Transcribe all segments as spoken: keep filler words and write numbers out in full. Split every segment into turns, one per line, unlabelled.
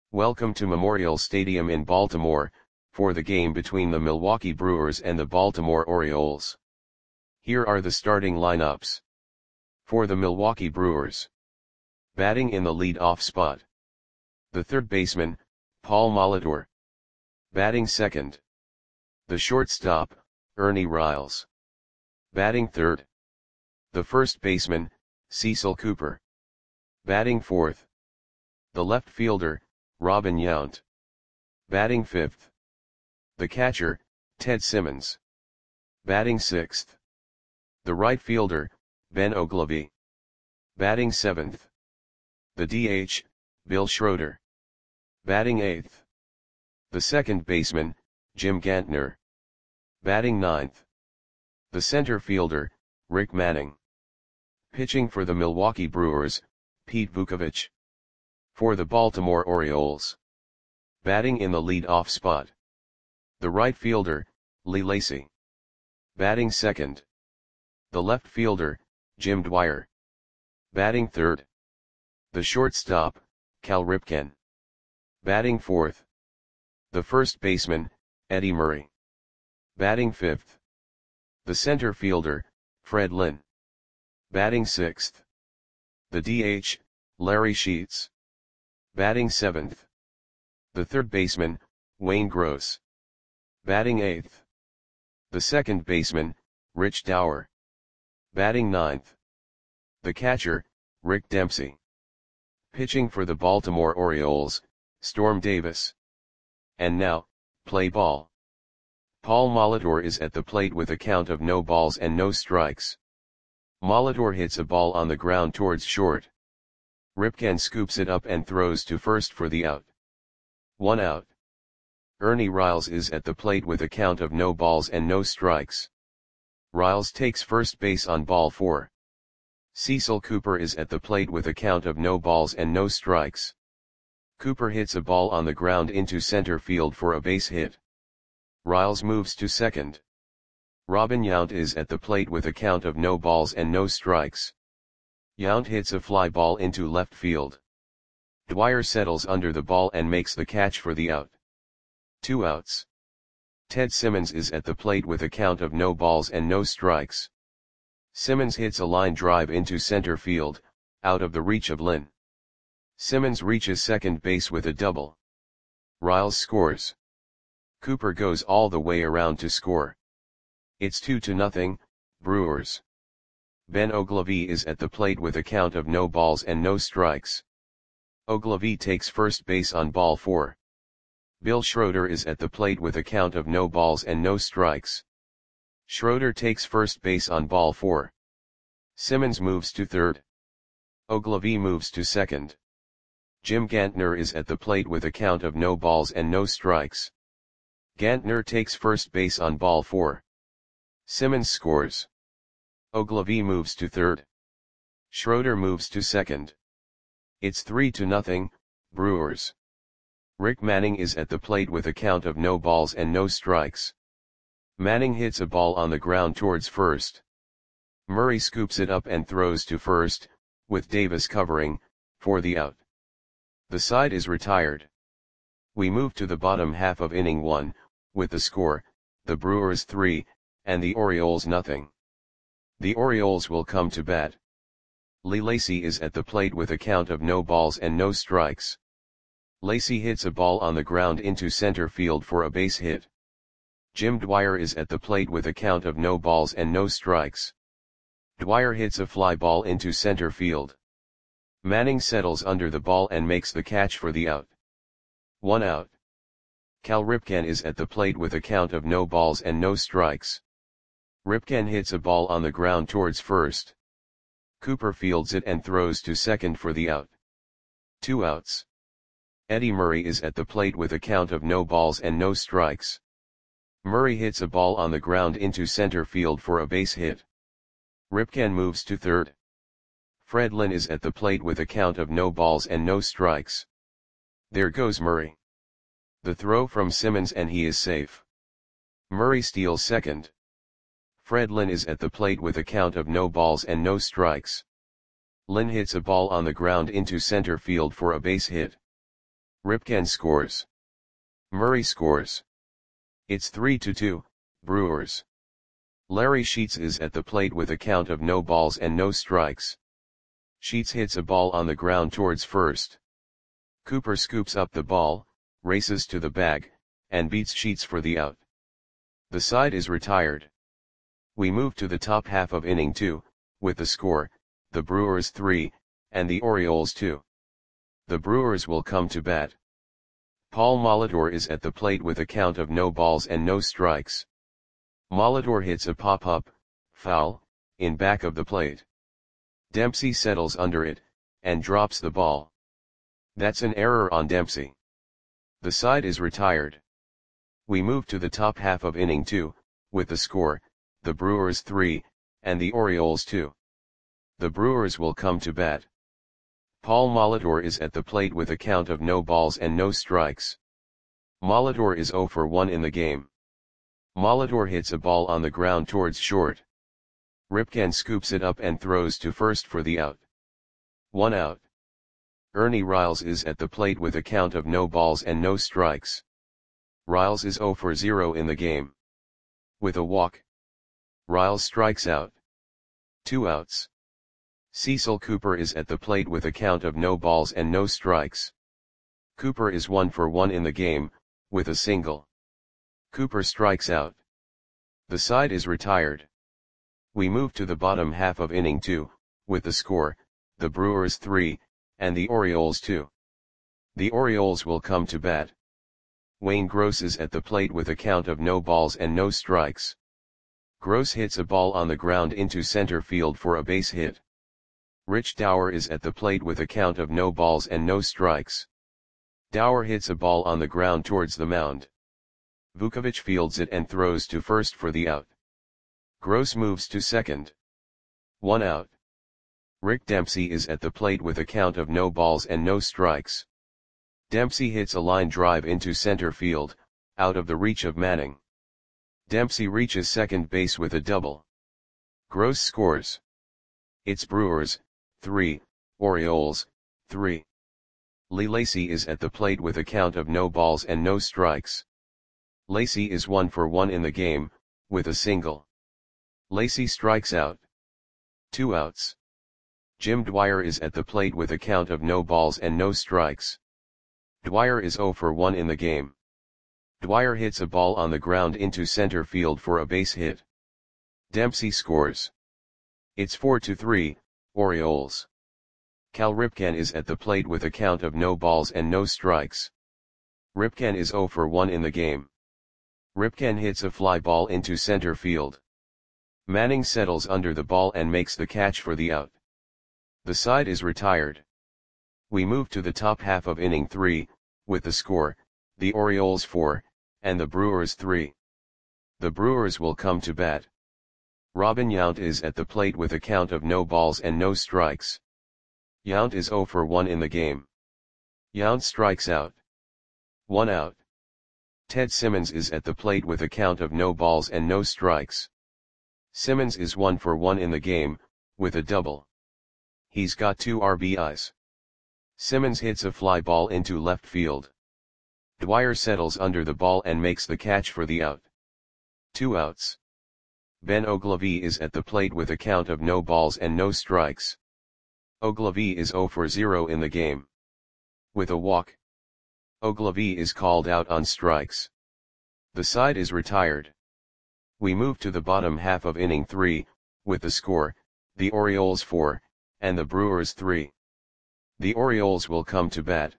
Welcome to Memorial Stadium in Baltimore, for the game between the Milwaukee Brewers and the Baltimore Orioles. Here are the starting lineups. For the Milwaukee Brewers. Batting in the lead-off spot. The third baseman, Paul Molitor. Batting second. The shortstop, Ernie Riles. Batting third. The first baseman, Cecil Cooper. Batting fourth. The left fielder, Robin Yount. Batting fifth. The catcher, Ted Simmons. Batting sixth. The right fielder, Ben Oglivie. Batting seventh. The D H, Bill Schroeder. Batting eighth. The second baseman, Jim Gantner. Batting ninth. The center fielder, Rick Manning. Pitching for the Milwaukee Brewers, Pete Vukovich. For the Baltimore Orioles. Batting in the lead-off spot. The right fielder, Lee Lacy. Batting second. The left fielder, Jim Dwyer. Batting third. The shortstop, Cal Ripken. Batting fourth. The first baseman, Eddie Murray. Batting fifth. The center fielder, Fred Lynn. Batting sixth. The D H, Larry Sheets. Batting seventh. The third baseman, Wayne Gross. Batting eighth. The second baseman, Rich Dower. Batting ninth. The catcher, Rick Dempsey. Pitching for the Baltimore Orioles, Storm Davis. And now, play ball. Paul Molitor is at the plate with a count of no balls and no strikes. Molitor hits a ball on the ground towards short. Ripken scoops it up and throws to first for the out. One out. Ernie Riles is at the plate with a count of no balls and no strikes. Riles takes first base on ball four. Cecil Cooper is at the plate with a count of no balls and no strikes. Cooper hits a ball on the ground into center field for a base hit. Riles moves to second. Robin Yount is at the plate with a count of no balls and no strikes. Yount hits a fly ball into left field. Dwyer settles under the ball and makes the catch for the out. Two outs. Ted Simmons is at the plate with a count of no balls and no strikes. Simmons hits a line drive into center field, out of the reach of Lynn. Simmons reaches second base with a double. Riles scores. Cooper goes all the way around to score. It's two to nothing, Brewers. Ben Oglivie is at the plate with a count of no balls and no strikes. Oglivie takes first base on ball four. Bill Schroeder is at the plate with a count of no balls and no strikes. Schroeder takes first base on ball four. Simmons moves to third. Oglivie moves to second. Jim Gantner is at the plate with a count of no balls and no strikes. Gantner takes first base on ball four. Simmons scores. Oglivie moves to third. Schroeder moves to second. It's three to nothing, Brewers. Rick Manning is at the plate with a count of no balls and no strikes. Manning hits a ball on the ground towards first. Murray scoops it up and throws to first, with Davis covering, for the out. The side is retired. We move to the bottom half of inning one, with the score, the Brewers three, and the Orioles nothing. The Orioles will come to bat. Lee Lacy is at the plate with a count of no balls and no strikes. Lacy hits a ball on the ground into center field for a base hit. Jim Dwyer is at the plate with a count of no balls and no strikes. Dwyer hits a fly ball into center field. Manning settles under the ball and makes the catch for the out. One out. Cal Ripken is at the plate with a count of no balls and no strikes. Ripken hits a ball on the ground towards first. Cooper fields it and throws to second for the out. Two outs. Eddie Murray is at the plate with a count of no balls and no strikes. Murray hits a ball on the ground into center field for a base hit. Ripken moves to third. Fred Lynn is at the plate with a count of no balls and no strikes. There goes Murray. The throw from Simmons and he is safe. Murray steals second. Fred Lynn is at the plate with a count of no balls and no strikes. Lynn hits a ball on the ground into center field for a base hit. Ripken scores. Murray scores. It's three to two, Brewers. Larry Sheets is at the plate with a count of no balls and no strikes. Sheets hits a ball on the ground towards first. Cooper scoops up the ball, races to the bag, and beats Sheets for the out. The side is retired. We move to the top half of inning two, with the score, the Brewers three, and the Orioles two. The Brewers will come to bat. Paul Molitor is at the plate with a count of no balls and no strikes. Molitor hits a pop-up, foul, in back of the plate. Dempsey settles under it, and drops the ball. That's an error on Dempsey. The side is retired. We move to the top half of inning two, with the score, the Brewers three, and the Orioles two. The Brewers will come to bat. Paul Molitor is at the plate with a count of no balls and no strikes. Molitor is zero for one in the game. Molitor hits a ball on the ground towards short. Ripken scoops it up and throws to first for the out. One out. Ernie Riles is at the plate with a count of no balls and no strikes. Riles is zero for zero in the game. With a walk, Riles strikes out. Two outs. Cecil Cooper is at the plate with a count of no balls and no strikes. Cooper is one for one in the game, with a single. Cooper strikes out. The side is retired. We move to the bottom half of inning two, with the score, the Brewers three, and the Orioles two. The Orioles will come to bat. Wayne Gross is at the plate with a count of no balls and no strikes. Gross hits a ball on the ground into center field for a base hit. Rich Dower is at the plate with a count of no balls and no strikes. Dower hits a ball on the ground towards the mound. Vukovich fields it and throws to first for the out. Gross moves to second. One out. Rick Dempsey is at the plate with a count of no balls and no strikes. Dempsey hits a line drive into center field, out of the reach of Manning. Dempsey reaches second base with a double. Gross scores. It's Brewers, three, Orioles, three. Lee Lacy is at the plate with a count of no balls and no strikes. Lacy is one for one in the game, with a single. Lacy strikes out. Two outs. Jim Dwyer is at the plate with a count of no balls and no strikes. Dwyer is zero for one in the game. Dwyer hits a ball on the ground into center field for a base hit. Dempsey scores. It's four to three, Orioles. Cal Ripken is at the plate with a count of no balls and no strikes. Ripken is zero for one in the game. Ripken hits a fly ball into center field. Manning settles under the ball and makes the catch for the out. The side is retired. We move to the top half of inning three, with the score, the Orioles four, and the Brewers three. The Brewers will come to bat. Robin Yount is at the plate with a count of no balls and no strikes. Yount is zero for one in the game. Yount strikes out. One out. Ted Simmons is at the plate with a count of no balls and no strikes. Simmons is one for one in the game, with a double. He's got two R B Is. Simmons hits a fly ball into left field. Dwyer settles under the ball and makes the catch for the out. Two outs. Ben Ogilvie is at the plate with a count of no balls and no strikes. Ogilvie is zero for zero in the game. With a walk, Ogilvie is called out on strikes. The side is retired. We move to the bottom half of inning three, with the score, the Orioles four, and the Brewers three. The Orioles will come to bat.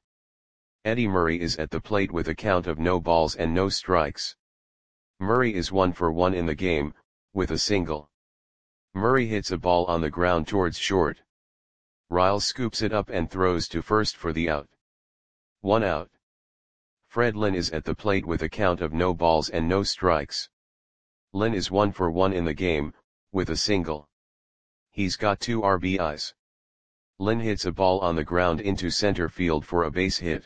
Eddie Murray is at the plate with a count of no balls and no strikes. Murray is one for one in the game, with a single. Murray hits a ball on the ground towards short. Riles scoops it up and throws to first for the out. One out. Fred Lynn is at the plate with a count of no balls and no strikes. Lynn is one for one in the game, with a single. He's got two R B Is. Lynn hits a ball on the ground into center field for a base hit.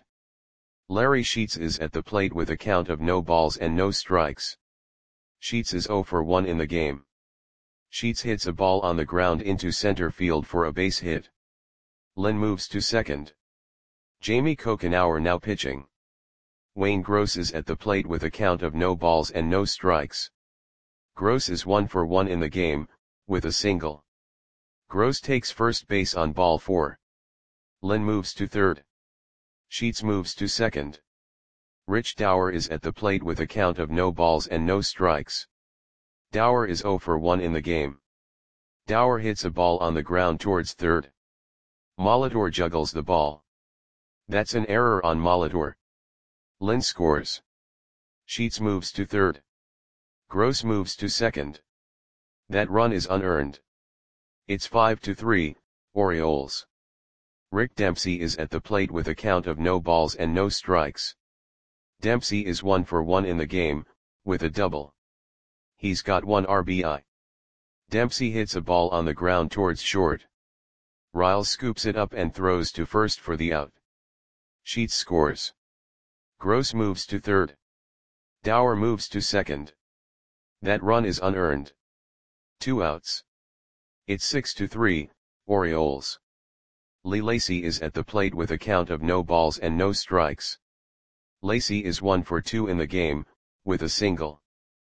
Larry Sheets is at the plate with a count of no balls and no strikes. Sheets is zero for one in the game. Sheets hits a ball on the ground into center field for a base hit. Lynn moves to second. Jamie Kokenauer now pitching. Wayne Gross is at the plate with a count of no balls and no strikes. Gross is one for one in the game, with a single. Gross takes first base on ball four. Lynn moves to third. Sheets moves to second. Rich Dower is at the plate with a count of no balls and no strikes. Dower is zero for one in the game. Dower hits a ball on the ground towards third. Molitor juggles the ball. That's an error on Molitor. Lynn scores. Sheets moves to third. Gross moves to second. That run is unearned. It's five to three, Orioles. Rick Dempsey is at the plate with a count of no balls and no strikes. Dempsey is one for one in the game, with a double. He's got one R B I. Dempsey hits a ball on the ground towards short. Riles scoops it up and throws to first for the out. Sheets scores. Gross moves to third. Dower moves to second. That run is unearned. Two outs. It's six to three, Orioles. Lee Lacy is at the plate with a count of no balls and no strikes. Lacy is one for two in the game, with a single.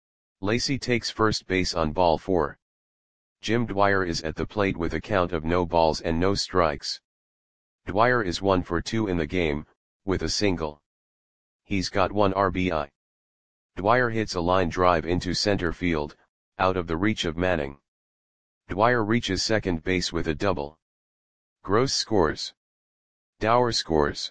Lacy takes first base on ball four. Jim Dwyer is at the plate with a count of no balls and no strikes. Dwyer is one for two in the game, with a single. He's got one R B I. Dwyer hits a line drive into center field, out of the reach of Manning. Dwyer reaches second base with a double. Gross scores. Dower scores.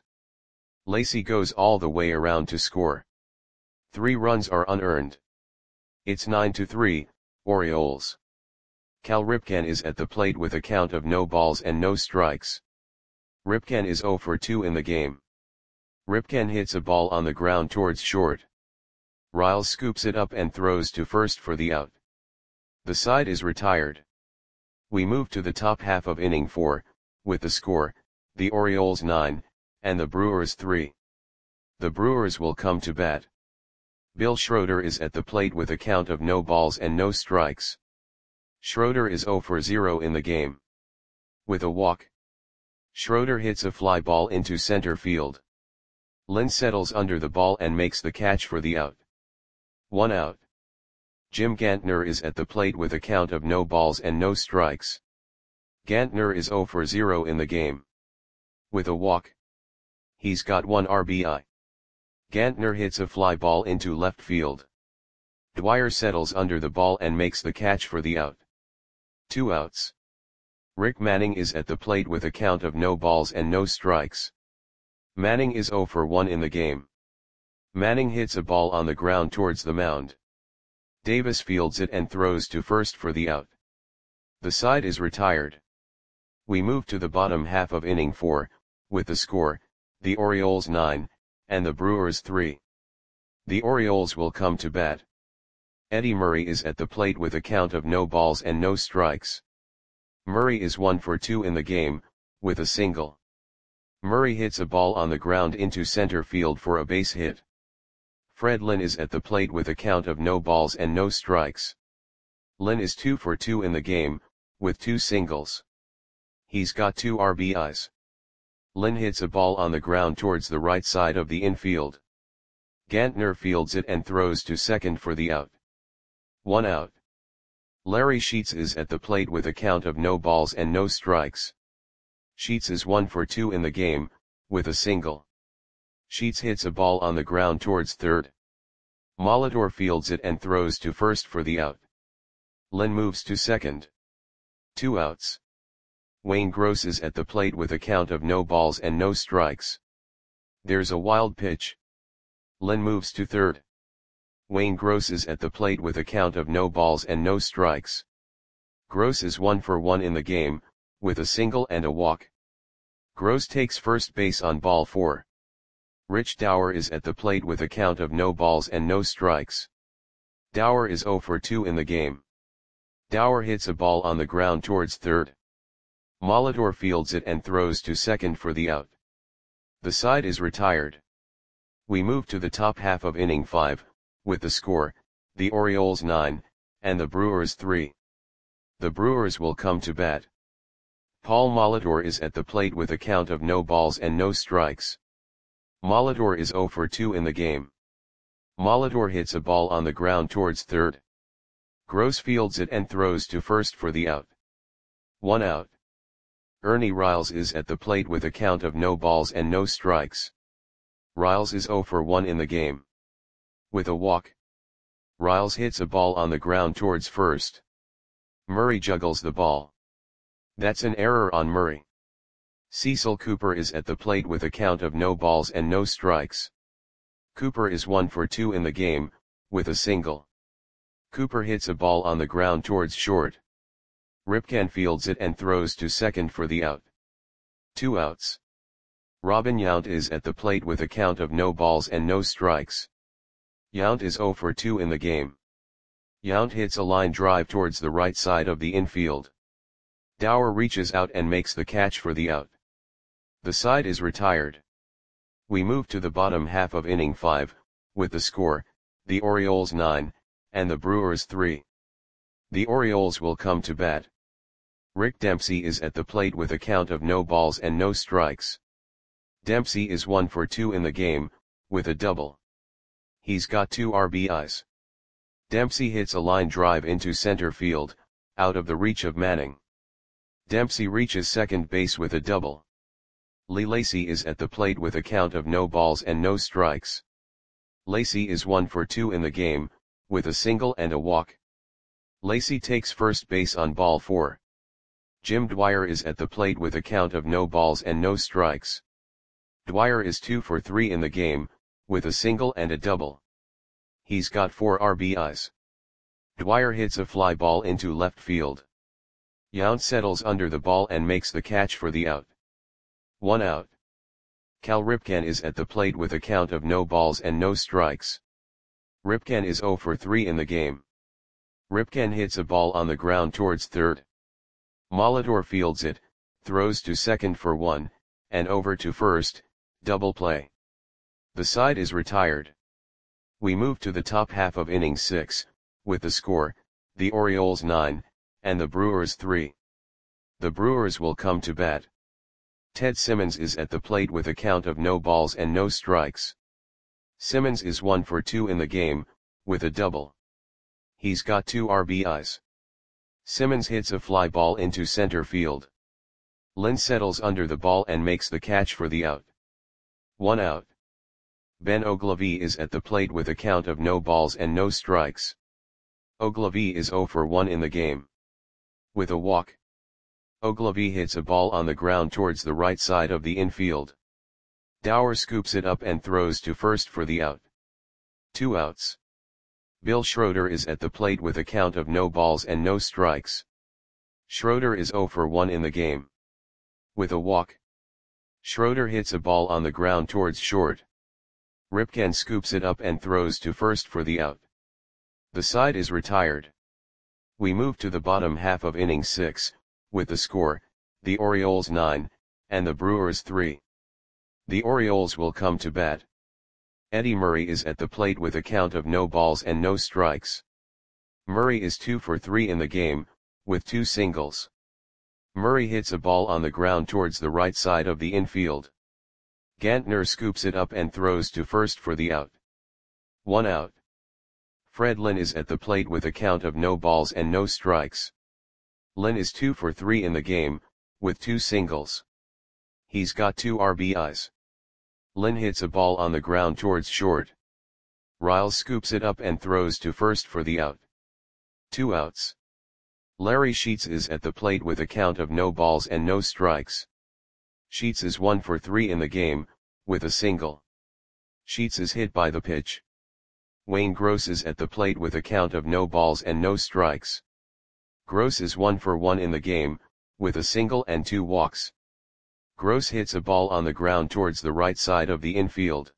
Lacy goes all the way around to score. Three runs are unearned. It's nine to three, Orioles. Cal Ripken is at the plate with a count of no balls and no strikes. Ripken is zero for two in the game. Ripken hits a ball on the ground towards short. Riles scoops it up and throws to first for the out. The side is retired. We move to the top half of inning four, with the score, the Orioles nine, and the Brewers three. The Brewers will come to bat. Bill Schroeder is at the plate with a count of no balls and no strikes. Schroeder is zero for zero in the game. With a walk. Schroeder hits a fly ball into center field. Lynn settles under the ball and makes the catch for the out. One out. Jim Gantner is at the plate with a count of no balls and no strikes. Gantner is zero for zero in the game. With a walk. He's got one R B I. Gantner hits a fly ball into left field. Dwyer settles under the ball and makes the catch for the out. Two outs. Rick Manning is at the plate with a count of no balls and no strikes. Manning is zero for one in the game. Manning hits a ball on the ground towards the mound. Davis fields it and throws to first for the out. The side is retired. We move to the bottom half of inning four, with the score, the Orioles nine, and the Brewers three. The Orioles will come to bat. Eddie Murray is at the plate with a count of no balls and no strikes. Murray is one for two in the game, with a single. Murray hits a ball on the ground into center field for a base hit. Fred Lynn is at the plate with a count of no balls and no strikes. Lynn is two for two in the game, with two singles. He's got two R B Is. Lynn hits a ball on the ground towards the right side of the infield. Gantner fields it and throws to second for the out. One out. Larry Sheets is at the plate with a count of no balls and no strikes. Sheets is one for two in the game, with a single. Sheets hits a ball on the ground towards third. Molitor fields it and throws to first for the out. Lynn moves to second. Two outs. Wayne Gross is at the plate with a count of no balls and no strikes. There's a wild pitch. Lynn moves to third. Wayne Gross is at the plate with a count of no balls and no strikes. Gross is one for one in the game, with a single and a walk. Gross takes first base on ball four. Rich Dower is at the plate with a count of no balls and no strikes. Dower is zero for two in the game. Dower hits a ball on the ground towards third. Molitor fields it and throws to second for the out. The side is retired. We move to the top half of inning five, with the score, the Orioles nine, and the Brewers three. The Brewers will come to bat. Paul Molitor is at the plate with a count of no balls and no strikes. Molitor is zero for two in the game. Molitor hits a ball on the ground towards third. Gross fields it and throws to first for the out. One out. Ernie Riles is at the plate with a count of no balls and no strikes. Riles is zero for one in the game. With a walk. Riles hits a ball on the ground towards first. Murray juggles the ball. That's an error on Murray. Cecil Cooper is at the plate with a count of no balls and no strikes. Cooper is one for two in the game, with a single. Cooper hits a ball on the ground towards short. Ripken fields it and throws to second for the out. Two outs. Robin Yount is at the plate with a count of no balls and no strikes. Yount is zero for two in the game. Yount hits a line drive towards the right side of the infield. Dower reaches out and makes the catch for the out. The side is retired. We move to the bottom half of inning five, with the score, the Orioles nine, and the Brewers three. The Orioles will come to bat. Rick Dempsey is at the plate with a count of no balls and no strikes. Dempsey is one for two in the game, with a double. He's got two R B Is. Dempsey hits a line drive into center field, out of the reach of Manning. Dempsey reaches second base with a double. Lee Lacy is at the plate with a count of no balls and no strikes. Lacy is one for two in the game, with a single and a walk. Lacy takes first base on ball four. Jim Dwyer is at the plate with a count of no balls and no strikes. Dwyer is two for three in the game, with a single and a double. He's got four R B Is. Dwyer hits a fly ball into left field. Yount settles under the ball and makes the catch for the out. One out. Cal Ripken is at the plate with a count of no balls and no strikes. Ripken is zero for three in the game. Ripken hits a ball on the ground towards third. Molitor fields it, throws to second for one, and over to first, double play. The side is retired. We move to the top half of inning six, with the score, the Orioles nine, and the Brewers three. The Brewers will come to bat. Ted Simmons is at the plate with a count of no balls and no strikes. Simmons is one for two in the game, with a double. He's got two R B Is. Simmons hits a fly ball into center field. Lynn settles under the ball and makes the catch for the out. One out. Ben Oglivie is at the plate with a count of no balls and no strikes. Oglivie is zero for one in the game. With a walk. Oglivie hits a ball on the ground towards the right side of the infield. Dower scoops it up and throws to first for the out. Two outs. Bill Schroeder is at the plate with a count of no balls and no strikes. Schroeder is zero for one in the game. With a walk. Schroeder hits a ball on the ground towards short. Ripken scoops it up and throws to first for the out. The side is retired. We move to the bottom half of inning six, with the score, the Orioles nine, and the Brewers three. The Orioles will come to bat. Eddie Murray is at the plate with a count of no balls and no strikes. Murray is two for three in the game, with two singles. Murray hits a ball on the ground towards the right side of the infield. Gantner scoops it up and throws to first for the out. One out. Fred Lynn is at the plate with a count of no balls and no strikes. Lynn is two for three in the game, with two singles. He's got two R B Is. Lynn hits a ball on the ground towards short. Riles scoops it up and throws to first for the out. Two outs. Larry Sheets is at the plate with a count of no balls and no strikes. Sheets is one for three in the game, with a single. Sheets is hit by the pitch. Wayne Gross is at the plate with a count of no balls and no strikes. Gross is one for one in the game, with a single and two walks. Gross hits a ball on the ground towards the right side of the infield.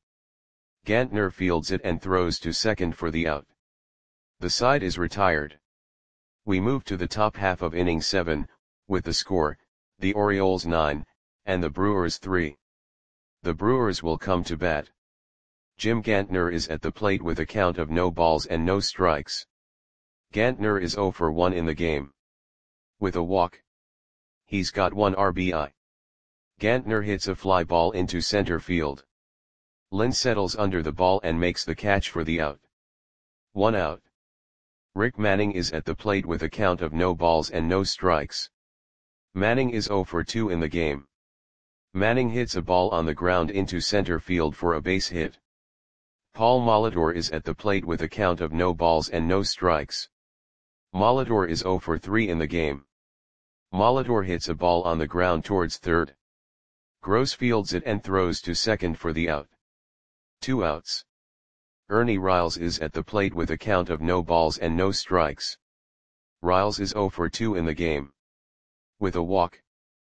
Gantner fields it and throws to second for the out. The side is retired. We move to the top half of inning seven, with the score, the Orioles nine, and the Brewers three. The Brewers will come to bat. Jim Gantner is at the plate with a count of no balls and no strikes. Gantner is zero for one in the game. With a walk. He's got one R B I. Gantner hits a fly ball into center field. Lynn settles under the ball and makes the catch for the out. One out. Rick Manning is at the plate with a count of no balls and no strikes. Manning is zero for two in the game. Manning hits a ball on the ground into center field for a base hit. Paul Molitor is at the plate with a count of no balls and no strikes. Molitor is zero for three in the game. Molitor hits a ball on the ground towards third. Gross fields it and throws to second for the out. Two outs. Ernie Riles is at the plate with a count of no balls and no strikes. Riles is zero for two in the game. With a walk,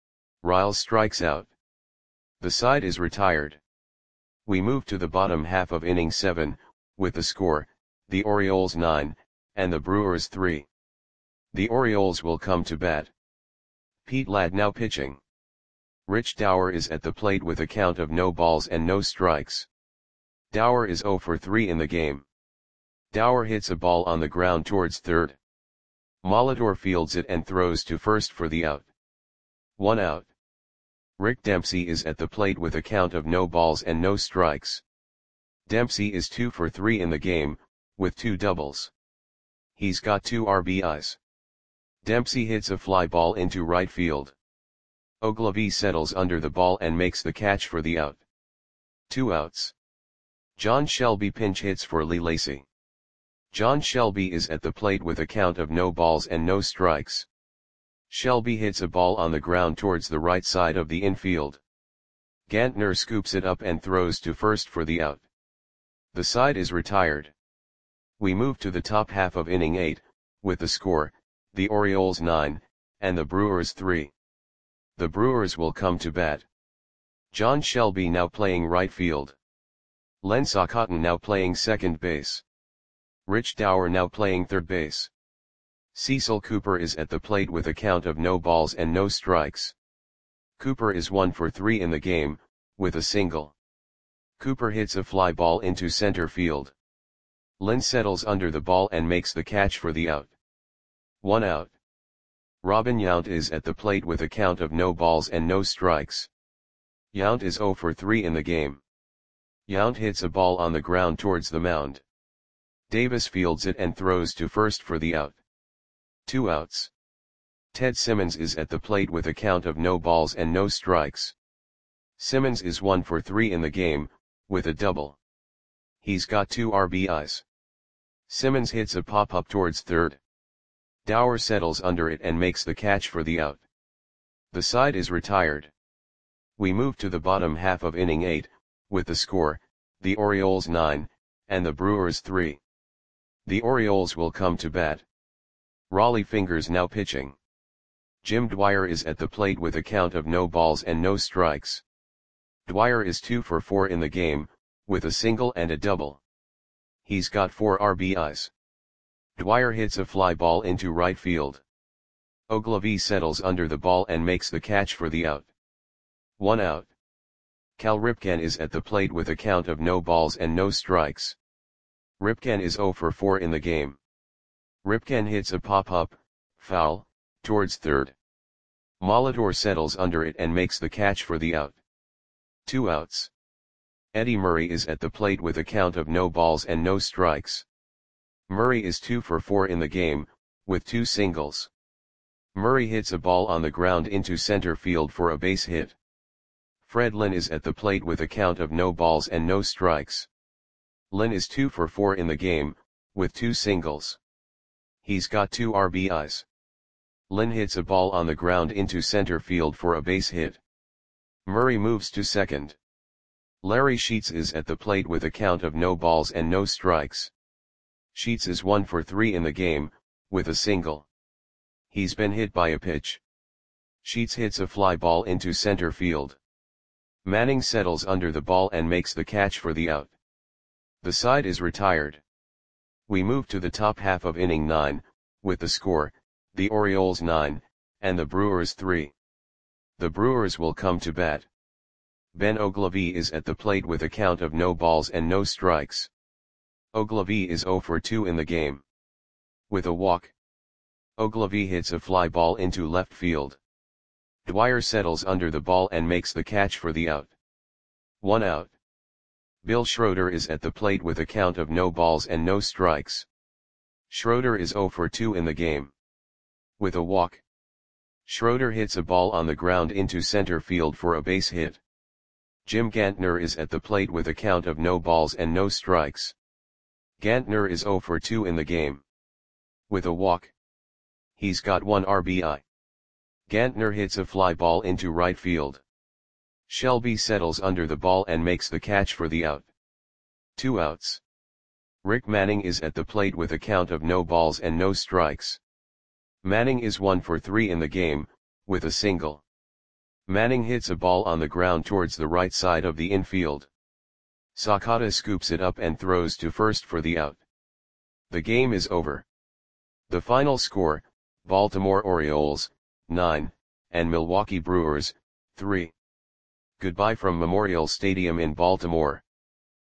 Riles strikes out. The side is retired. We move to the bottom half of inning seven, with the score, the Orioles nine, and the Brewers three. The Orioles will come to bat. Pete Ladd now pitching. Rich Dower is at the plate with a count of no balls and no strikes. Dower is zero for three in the game. Dower hits a ball on the ground towards third. Molitor fields it and throws to first for the out. One out. Rick Dempsey is at the plate with a count of no balls and no strikes. Dempsey is two for three in the game, with two doubles. He's got two R B Is. Dempsey hits a fly ball into right field. Ogilvie settles under the ball and makes the catch for the out. Two outs. John Shelby pinch hits for Lee Lacy. John Shelby is at the plate with a count of no balls and no strikes. Shelby hits a ball on the ground towards the right side of the infield. Gantner scoops it up and throws to first for the out. The side is retired. We move to the top half of inning eight, with the score, the Orioles nine, and the Brewers three. The Brewers will come to bat. John Shelby now playing right field. Len Socotton now playing second base. Rich Dower now playing third base. Cecil Cooper is at the plate with a count of no balls and no strikes. Cooper is one for three in the game, with a single. Cooper hits a fly ball into center field. Lynn settles under the ball and makes the catch for the out. One out. Robin Yount is at the plate with a count of no balls and no strikes. Yount is zero for three in the game. Yount hits a ball on the ground towards the mound. Davis fields it and throws to first for the out. Two outs. Ted Simmons is at the plate with a count of no balls and no strikes. Simmons is one for three in the game, with a double. He's got two R B Is. Simmons hits a pop-up towards third. Dower settles under it and makes the catch for the out. The side is retired. We move to the bottom half of inning eight, with the score, the Orioles nine, and the Brewers three. The Orioles will come to bat. Raleigh Fingers now pitching. Jim Dwyer is at the plate with a count of no balls and no strikes. Dwyer is two for four in the game, with a single and a double. He's got four R B Is. Dwyer hits a fly ball into right field. Ogilvie settles under the ball and makes the catch for the out. One out. Cal Ripken is at the plate with a count of no balls and no strikes. Ripken is zero for four in the game. Ripken hits a pop-up, foul, towards third. Molitor settles under it and makes the catch for the out. Two outs. Eddie Murray is at the plate with a count of no balls and no strikes. Murray is two for four in the game, with two singles. Murray hits a ball on the ground into center field for a base hit. Fred Lynn is at the plate with a count of no balls and no strikes. Lynn is two for four in the game, with two singles. He's got two R B Is. Lynn hits a ball on the ground into center field for a base hit. Murray moves to second. Larry Sheets is at the plate with a count of no balls and no strikes. Sheets is one for three in the game, with a single. He's been hit by a pitch. Sheets hits a fly ball into center field. Manning settles under the ball and makes the catch for the out. The side is retired. We move to the top half of inning nine, with the score, the Orioles nine, and the Brewers three. The Brewers will come to bat. Ben Ogilvie is at the plate with a count of no balls and no strikes. Ogilvie is zero for two in the game. With a walk, Ogilvie hits a fly ball into left field. Dwyer settles under the ball and makes the catch for the out. One out. Bill Schroeder is at the plate with a count of no balls and no strikes. Schroeder is zero for two in the game. With a walk, Schroeder hits a ball on the ground into center field for a base hit. Jim Gantner is at the plate with a count of no balls and no strikes. Gantner is zero for two in the game. With a walk, he's got one R B I. Gantner hits a fly ball into right field. Shelby settles under the ball and makes the catch for the out. Two outs. Rick Manning is at the plate with a count of no balls and no strikes. Manning is one for three in the game, with a single. Manning hits a ball on the ground towards the right side of the infield. Sakata scoops it up and throws to first for the out. The game is over. The final score, Baltimore Orioles, nine, and Milwaukee Brewers, three. Goodbye from Memorial Stadium in Baltimore.